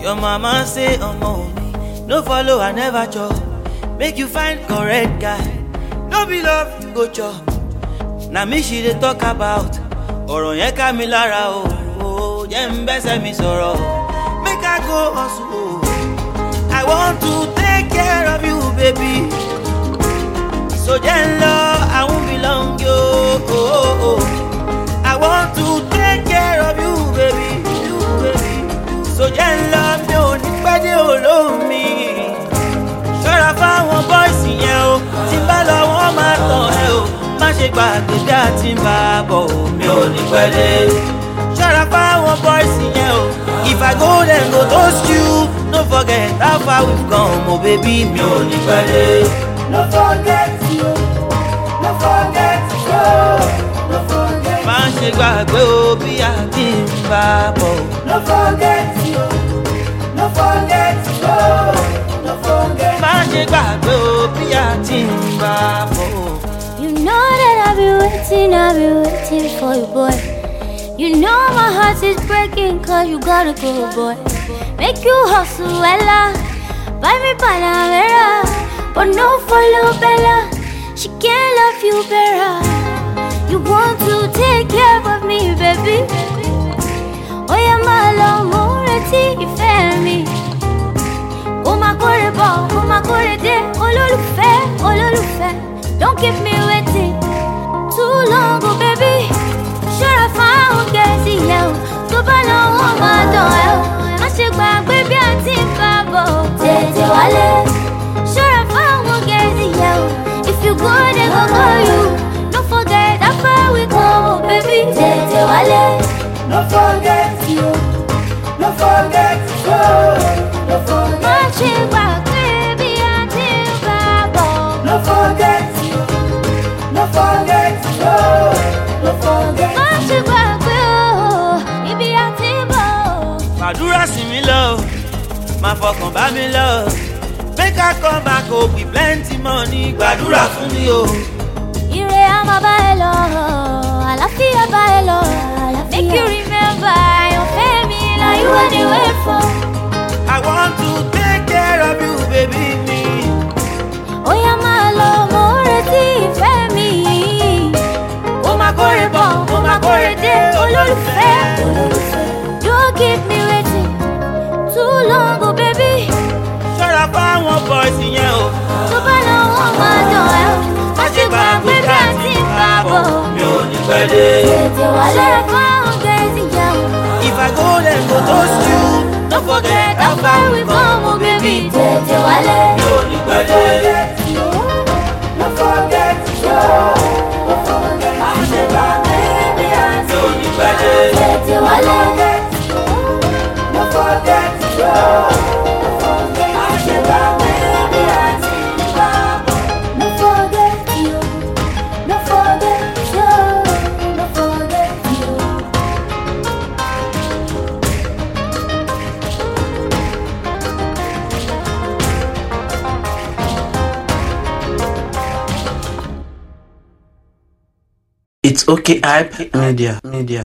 Your mama say, oh mommy, no follow, I never chop. Make you find correct guy. No be love, you go chop. Na me she dey talk about. Ọ̀rọ̀ yẹn ká mi lára o. Jẹ́ n bẹ́sẹ̀ mi sọ̀rọ̀. Make I go hustle. I want to take care of you, baby. So jẹ́ n lọ, I won't belong yo. I want to take care of you, baby. You, baby. So jẹ́ n lọ, mi ò ní pẹ́ dé olómi. Ṣọ́ra fáwọn bọ́ìsì yẹn o. Tí bá lọ wọ́n máa tàn ẹ́ o. Má ṣe gbàgbé bí a ti ń bá a bọ̀ o. Mi ò ní pẹ́ dé. Ṣọ́ra fáwọn bọ́ìsì yẹn o. If I go then go toast you. No forget how far we've come, oh baby. Mi ò ní pẹ́ dé. No forget you. No forget you. No forget. Má ṣe gbàgbé o bí a ti ń bá a bọ̀ o. No forget you. No forget you. No forget. Má ṣe gbàgbé o bí a ti ń bá a bọ̀ o. You know that I've been waiting for you, boy. You know my heart is breaking cause you gotta go, boy. Make you hustle, Ella. Buy me Panamera. But no follow Bella. She can't love you better. You want to take care of me, baby. Oh yeah, my love, more ìfẹ́ mi. Oh my God, olólùfẹ́. Don't keep me waiting too long, oh baby. Ṣọ́ra fáwọn gẹ̀ẹ́sì yẹn o. Tó bá lọ wọ́n máa dán ẹ o. Má ṣe gbàgbé bí a ti ń bá bọ̀ o. Tètè wálé. Ṣọ́ra fáwọn gẹ̀ẹ́sì yẹn o. If you go they go call you. Don't forget how far we come, oh baby. Tètè wálé. No forget you. No forget you. No forget. Má ṣe gbàgbé bí a ti ń bá bọ̀. No forget you. No forget you. No forget. Má ṣe gbàgbé o, ibi a ti ń bọ̀ o. Fàdúrà sí mi lọ, máa fọkàn bá mi lọ. Make I come back home with plenty money. Gbàdúrà fún mi o. Ire a máa bá ẹ lọ, àlàáfíà bá ẹ lọ. Make you remember, àyànfẹ́ mi na you I dey wait for. I want to take care of you, baby mi. Ó yá máa lọ, mo ń retí ìfẹ́ mi. Ó máa kórè bọ̀, ó máa kórè dé, olólùfẹ́. Don't keep me waiting too long, oh baby. Ṣọ́ra fáwọn boys yẹn o. Tó bá lọ wọ́n máa dán ẹ o. Má ṣe gbàgbé bí a ti ń bá bọ̀. Mi ò ní pẹ́ dé. Tètè wálé. Ṣọ́ra fáwọn gẹ̀ẹ́sì yẹn o. If I go then go toast you. Don't forget how far we come, oh baby. Tètè wálé. Mi ò ní pẹ́ dé. No forget you. No forget. Má ṣe gbàgbé bí a Mi ò ní pẹ́ dé. Tètè wálé. No forget you. No forget. Má ṣe gbàgbé bí a ti ń bá bọ̀. No forget you. No forget you. No forget you. It's okay, hype media.